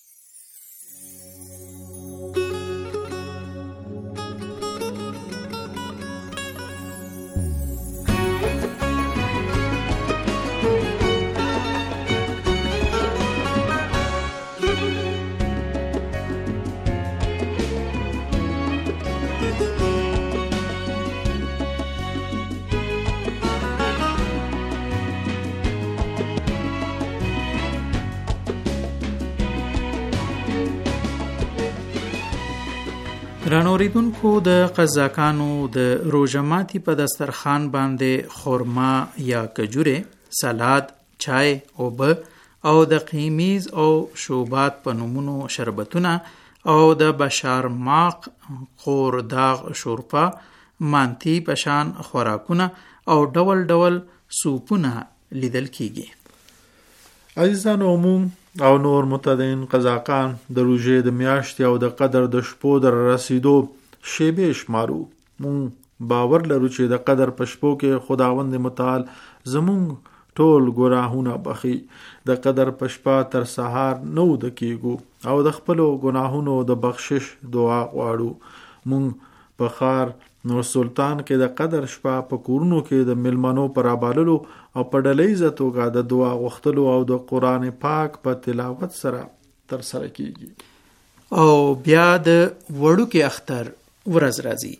رانوریدونکو د قزاقانو د روژه ماتي په دسترخوان باندې خورما یا کجوره، سلاد، چای، اوبه او د قیمیز او شوبات په نومونو شربتونه او د بشارماق، قورداغ شورپا، مانتی پشان خوراکونه او ډول ډول سوپونه لیدل کیږي. عزیزانو عموم او نور متدین قزاقان د روژې د میاشتې او د قدر د شپو در رسیدو شیبې شمارو. مونږ باور لرو چې د قدر په شپو کې خداوند متعال زمونږ ټول ګناهونه بخي. د قدر په شپه تر سهار نو د کېږو او د خپلو ګناهونو د بخشش دعا غواړو. مونږ په ښار نور سلطان کې د قدر شپه په کورونو کې د ملمنو پر راباللو او په ډلهیزه توګه د دعا غوښتلو او د قرآن پاک په تلاوت سره ترسره کیږي او بیا د وړوکي اختر ورځ راځي.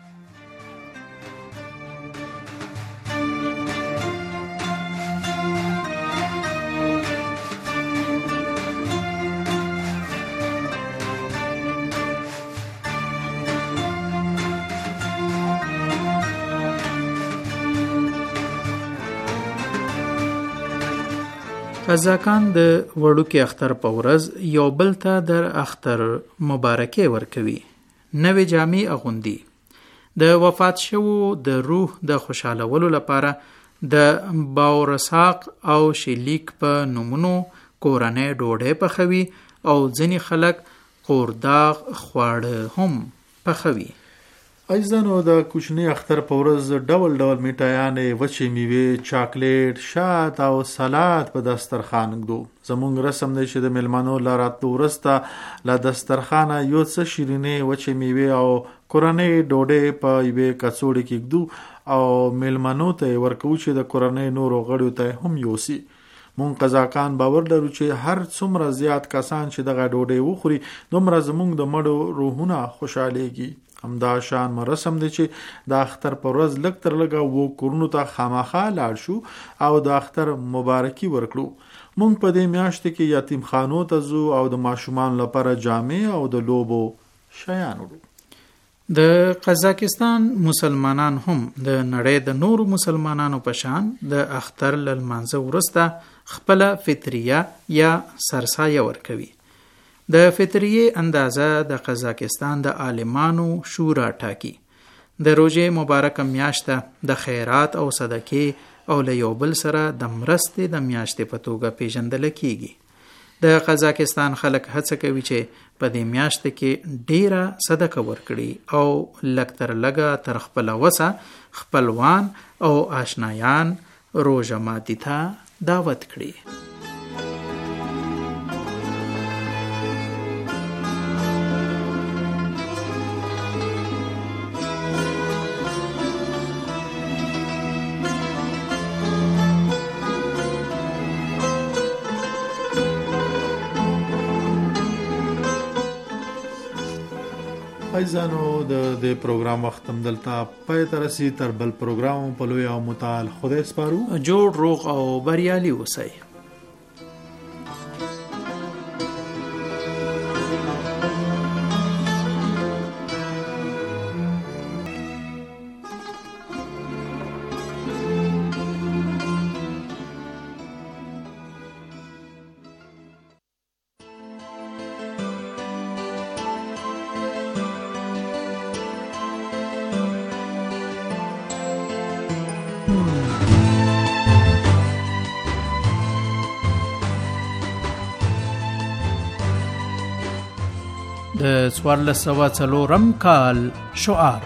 قزاقان د وړوکي اختر په ورځ یو بل ته د اختر مبارکي ورکوي، نوې جامې اغوندي. د وفات شوو د روح د خوشحالولو لپاره د باورساق او شلیک په نومونو کورنۍ ډوډۍ پخوي او ځینې خلک قورداغ خواړه هم پخوي. عزیزانو، د کوچني اختر په ورځ ډول ډول میټایانې، وچې میوې، چاکلیټ، شات او سلاد په دسترخوان ږدو. زموږ رسم دی چې د میلمنو له راتلو وروسته له دسترخوانه یو څه شیرینې، وچې میوې او کورنۍ ډوډۍ په یوې کڅوړې کې ږدو او میلمنو ته یې ورکوو چې د کورنۍ نورو غړیو ته هم یوسي. مونږ قزاقان باور لرو چې هر څومره زیات کسان چې دغه ډوډۍ وخوري دومره زموږ د مړو روحونه خوشحالیږي. همدا شان مرسم دی چې د اختر پر ورځ لږ تر لږه وو کورونو ته خامخا لاړ شو او د اختر مبارکي ورکړو. مونږ په دې میاشت کې یتیم خانو ته ځو او د ماشومان لپاره جامې او د لوبو شیان وړو. د قزاقستان مسلمانان هم د نړۍ د نورو مسلمانانو په شان د اختر له لمانځه وروسته خپله فطریه یا سرسایه ورکوي. د فطریه اندازه د قزاقستان د عالمانو شورا ټاکي. د روژې مبارکه میاشته د خیرات او صدقې او له یو بل سره د مرستې د میاشتې په توګه پیژندل کیږي. د قزاقستان خلک هڅه کوي چې په دې میاشت کې ډیره صدقه ورکړي او لږ تر لږه تر خپل وسه خپلوان او آشنایان روژه ماتي ته دعوت کړي. عزیزانو، د پروګرام وخت هم دلته پای ته رسي. تر بل پروګرام په لوی او متعال خدای سپارو. جوړ، روغ او بریالي اوسئ. د 1404 کال شعار.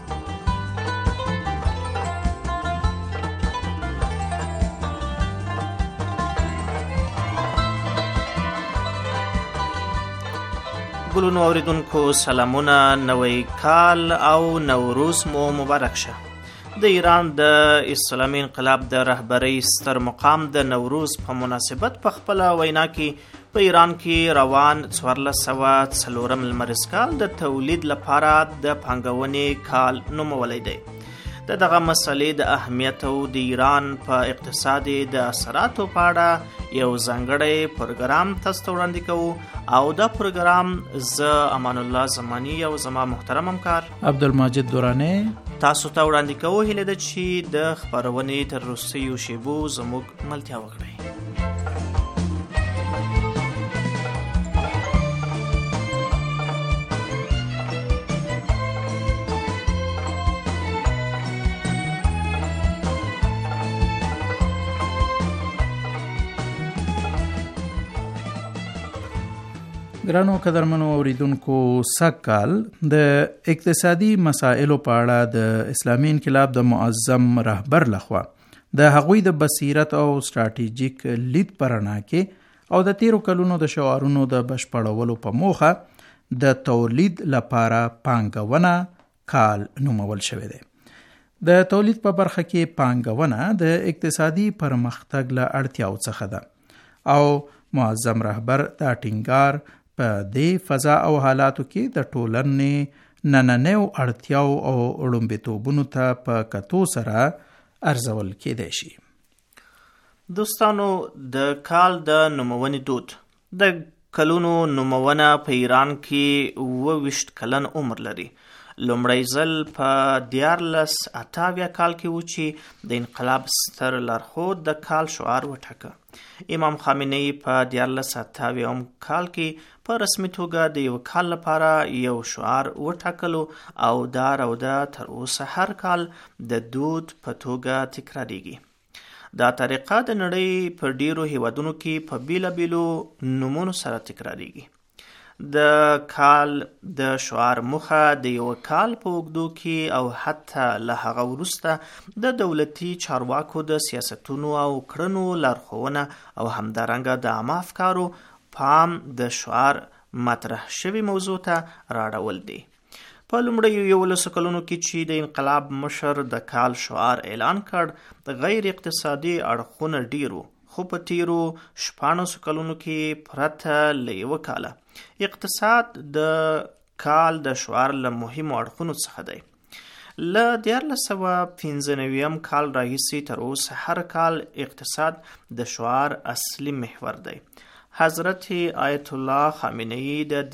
ګلونو اوریدونکو سلامونه، نوی کال او نوروز مو مبارک شه. د ایران د اسلامي انقلاب د رهبرۍ ستر مقام د نوروز په مناسبت په خپله وینا کې په ایران کې روان 1404 لمریز کال د تولید لپاره د پانګونې کال نومولی دی. دغه مسلې د اهمیت او د ایران په اقتصادي د اثراتو په اړه یو ځانګړی پروګرام تاسو ته وړاندې کوو او دا پروګرام زه امان الله زمانی او زما محترم همکار عبدالمجید دورانی تاسو ته وړاندې کوو. هیله ده چې د خپرونې تر وروستیو شیبو زموږ ملتیا وکړئ. ګرانو قدرمنو اوریدونکو، سږکال د اقتصادي مسایلو په اړه د اسلامي انقلاب د معظم رهبر لخوا د هغوی د بصیرت او ستراتیژیک لید په رڼا کې او د تیرو کلونو د شعارونو د بشپړولو په موخه د تولید لپاره پانګونه، کال نومول شوی دی. د تولید په برخه کې پانګونه د اقتصادي پرمختګ له اړتیاو څخه ده او معظم رهبر دا ټینګار په دې فضا او حالاتو کې د ټولنې نننیو اړتیاو او وړاندوینو ته په کتو سره ارزول کېدای شي. دوستانو، د کال د نومونې دود د کلونو نومونه په ایران کې 22 کلن عمر لري. لومړی ځل په 1488 کال کې و چې د انقلاب ستر لارښود د کال شعار وټاکه. امام خامنه ای په 1488 کال کې په رسمي توګه د یو کال لپاره یو شعار وټاکلو او دا روده تر اوسه هر کال د دود په توګه تکراریږي. دا طریقه د نړۍ په ډیرو هیوادونو کې په بیلابیلو نومونو سره تکراریږي. د کال د شعار موخه د یو کال په اوږدو کې او حتی له هغه وروسته د دولتي چارواکو د سیاستونو او کړنو لارښوونه او همدارنګه د عامه افکارو پام د شعار مطرح شوی موضوع ته راړول دي. په لومړیو 11 کلونو کې چې د انقلاب مشر د کال شعار اعلان کړ، د غیر اقتصادي اړخونه ډیرو، خو په تیرو 14 کلونو کې پرته له یو کاله اقتصاد د کال د شعار له مهمو اړخونو څخه دی. له 1495 کال راهیسې تر اوسه هر کال اقتصاد د شعار اصلي محور دی. حضرت آیت الله خامنه ای د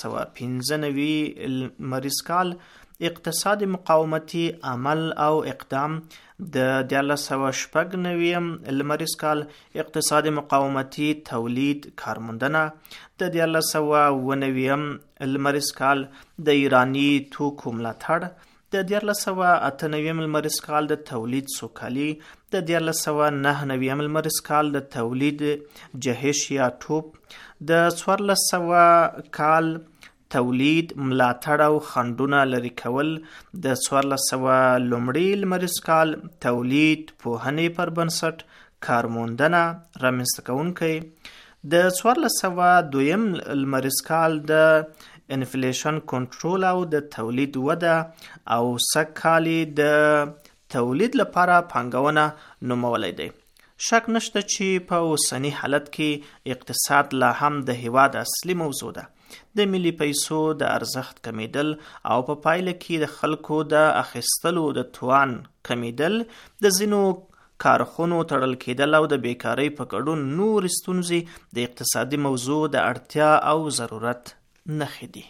1495 لمریز کال اقتصاد مقاومتي عمل او اقدام، د 1496 لمریز کال اقتصاد مقاومتي تولید کارموندنه، د 1490 لمریز کال د ایرانی توکو ملاتړ، د 1498 لمریز کال د تولید سوکالي، د 1499 لمریز کال د تولید جهش یا توپ، د 1400 کال تولید ملاتړ او خنډونه لرې کول، د 1400 لومړی لمریز کال تولید پوهنې پر بنسټ کارموندنه رامنځته کوونکی، د 1402 لمریز کال د انفلیشن کنټرول او د تولید وده، او سږ کال د تولید لپاره پانګونه نومولی دی. شک نشته چې په اوسني حالت کې اقتصاد لا هم د هیواد اصلي موضوع ده. د ملي پیسو د ارزښت کمیدل او په پایله کې د خلکو د اخیستلو د توان کمیدل، د ځینو کارخونو تړل کېدل او د بیکارۍ په ګډون نور ستونزې د اقتصادي موضوع د اړتیا او ضرورت نښې دي.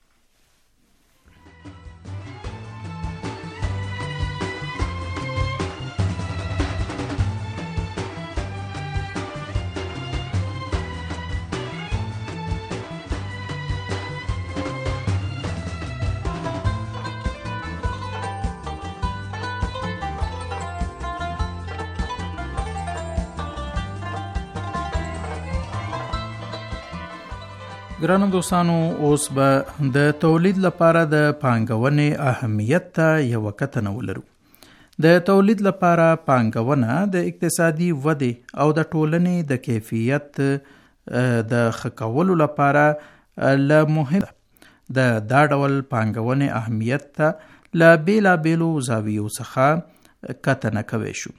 ګرانو دوستانو، اوس به د تولید لپاره د پانګونې اهمیت ته یو کتنه ولرو. د تولید لپاره پانګونه د اقتصادي ودې او د ټولنې د کیفیت د ښه کولو لپاره له مهم د دا ډول پانګونې اهمیت ته له بیلابیلو زاویو څخه کتنه کوي شو.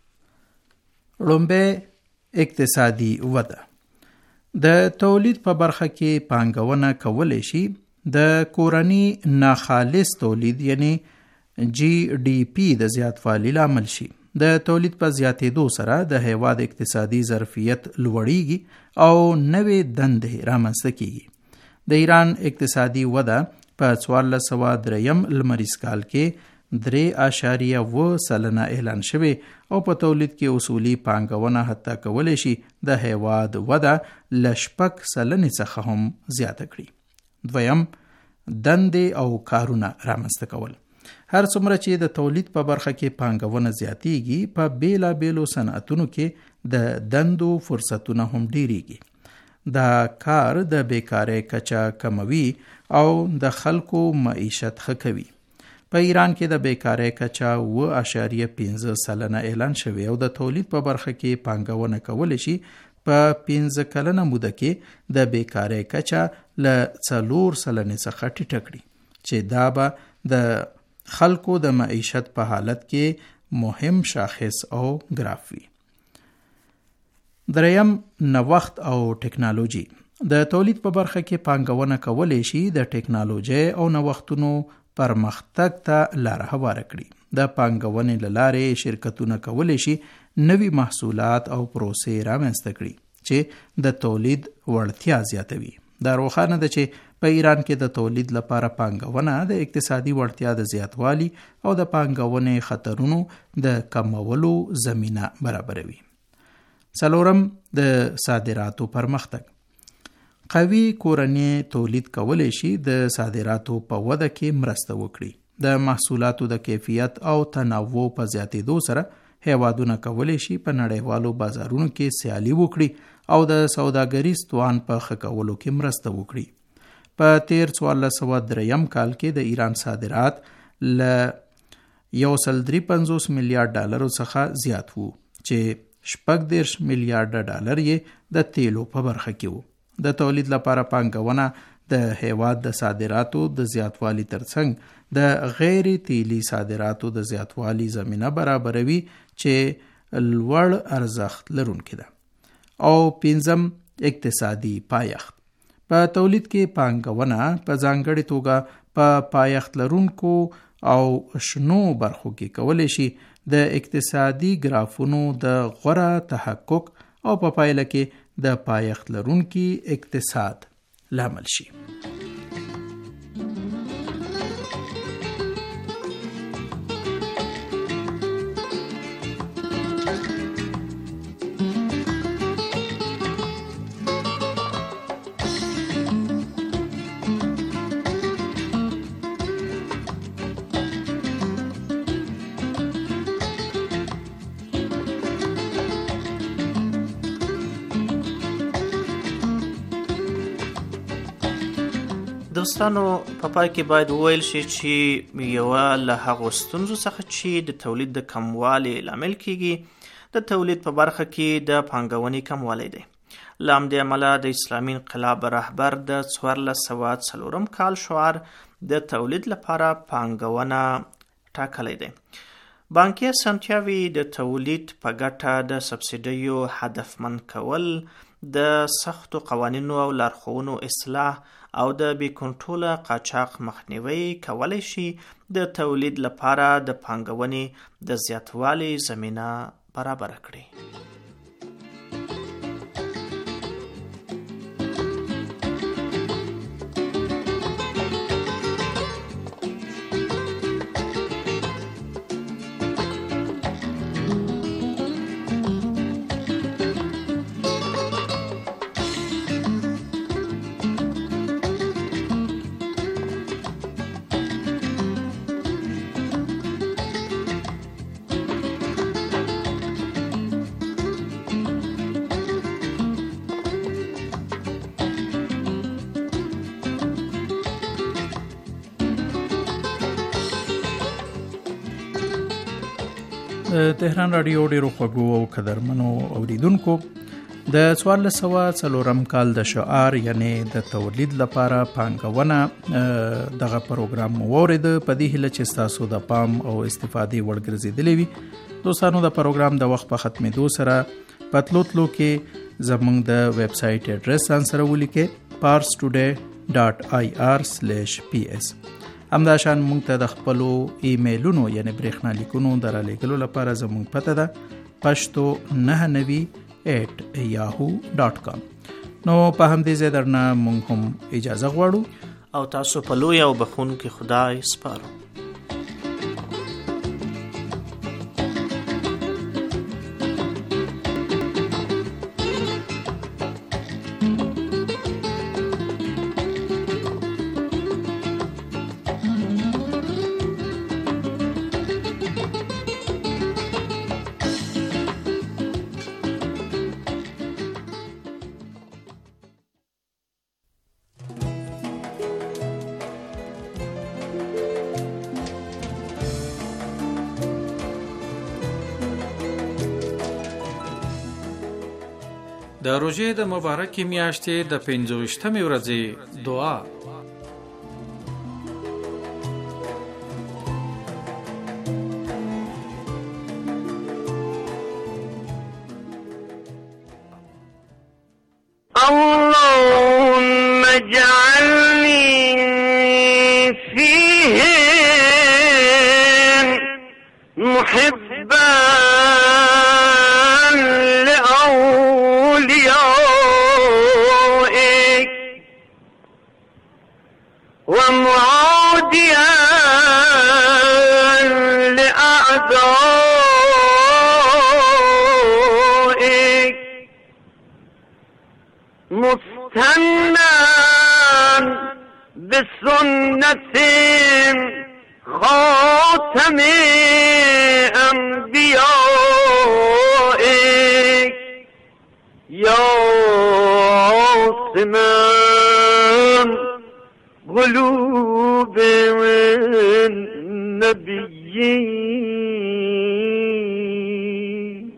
لومړی اقتصادي وده. د تولید په برخه کې پانګونه کولی شي د کورني ناخالص تولید یعنی GDP د زیاتوالي لامل شي. د تولید په زیاتېدو سره د هیواد اقتصادي ظرفیت لوړیږي او نوې دندې رامنځته کیږي. د ایران اقتصادي وده په 1403 لمریز کال کې 3.7% اعلان شوی او په تولید کې اصولي پانګونه حتی کولی شي د هیواد وده له 6% څخه هم زیاته کړي. دویم، دندې او کارونه رامنځته کول. هر څومره چې د تولید په برخه کې پانګونه زیاتیږي، په بیلابیلو صنعتونو کې د دندو فرصتونه هم ډیریږي. دا کار د بیکارۍ کچه کموي او د خلکو معیشت ښه کوي. په ایران کې د بیکارۍ کچه 7.5% اعلان شوی او د تولید په برخه کې پانګونه کولی شي په 15 کلنه موده کې د بیکارۍ کچه له 4% څخه ټیټه کړي، چې دا به د خلکو د معیشت په حالت کې مهم شاخص او ګراف وي. دریم، نوښت او ټکنالوژي. د تولید په برخه کې پانګونه کولی شي د ټکنالوژي او نوښتونو پرمختګ ته لار هواره کړي. د پانګونې له لارې شرکتونه کولی شي نوي محصولات او پروسې رامنځته کړي چې د تولید وړتیا زیاتوي. دا روښانه ده چې په ایران کې د تولید لپاره پانګونه د اقتصادي وړتیا د زیاتوالي او د پانګونې خطرونو د کمولو زمینه برابروي. څلورم، د صادراتو پرمختګ. قوي کورنۍ تولید کولی شي د صادراتو په وده کې مرسته وکړي. د محصولاتو د کیفیت او تنوع په زیاتېدو سره هیوادونه کولی شي په نړیوالو بازارونو کې سیالي وکړي او د سوداګریز توان په ښه کولو کې مرسته وکړي. په تیر 1403 کال کې د ایران صادرات له 153 میلیارډ ډالرو څخه زیات وو چې 40 میلیارډ ډالر یې د تیلو په برخه کې وو. د تولید لپاره پانګونه د هیواد د صادراتو د زیاتوالي ترڅنګ د غیر تیلي صادراتو د زیاتوالي زمینه برابروي چې لوړ ارزښت لرونکې ده. او پنځم، اقتصادي پایښت. په تولید کې پانګونه په ځانګړې توګه په پایښت لرونکو او شنو برخو کې کولی شي د اقتصادي ګرافونو د غوره تحقق او په پایله کې د پایښت لرونکي اقتصاد لامل شي. دوستانو، په پای کې باید وویل شي چې یوه له هغو ستونزو څخه چې د تولید د کموالي لامل کیږي د تولید په برخه کې د پانګونې کموالی دی. له همدې امله د اسلامي انقلاب رهبر د 1404 کال شعار د تولید لپاره پانګونه ټاکلی دی. بانکي اسانتیاوې د تولید په ګټه د سبسیډیو هدفمند کول، د سختو قوانینو او لارښوونو اصلاح او د بې کنټروله قاچاق مخنیوی کولی شي د تولید لپاره د پانګونې د زیاتوالي زمینه برابره کړي. تهران رادیو ډیرو خوږو او قدرمنو اوریدونکو، د 1404 کال د شعار یعنی د تولید لپاره پانګونه دغه پروګرام وورید. په دې هیله چې تاسو د پام او استفادې وړ ګرځیدلی وي. دوستانو، د پروګرام د وخت په ختمېدو سره پتلوتلو کې زموږ د ویب سایټ اډرس سره ولیکئ parstoday.ir/ps. همداشان مونږ ته د خپلو ایمیلونو یعنی برېښنا لیکونو درلیږلو لپاره زموږ پته ده pashto990@yahoo.com. نو په همدې ځای درنه مونږ هم اجازه غواړو او تاسو په لوی او بخښونکي خدای سپارو. د روژې د مبارکې میاشتې د 25مې ورځې دعا. فيهم محبا لأوليائك ومعاديا لأعدائك مستنى بسنة خاتم أنبيائك يا عاصما قلوب النبيين.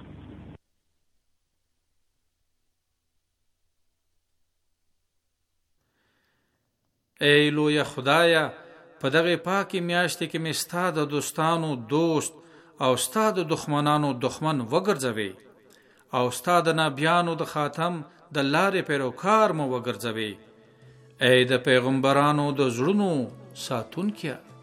ای لوی خدایا، په دغه پاکي میاشتې کې مې ستا د دوستانو دوست او ستا د دښمنانو دښمن وګرځوي او ستا د نبیانو د خاتم د لارې پیروکار مو وګرځوي. ای د پیغمبرانو د زړونو ساتونکیه،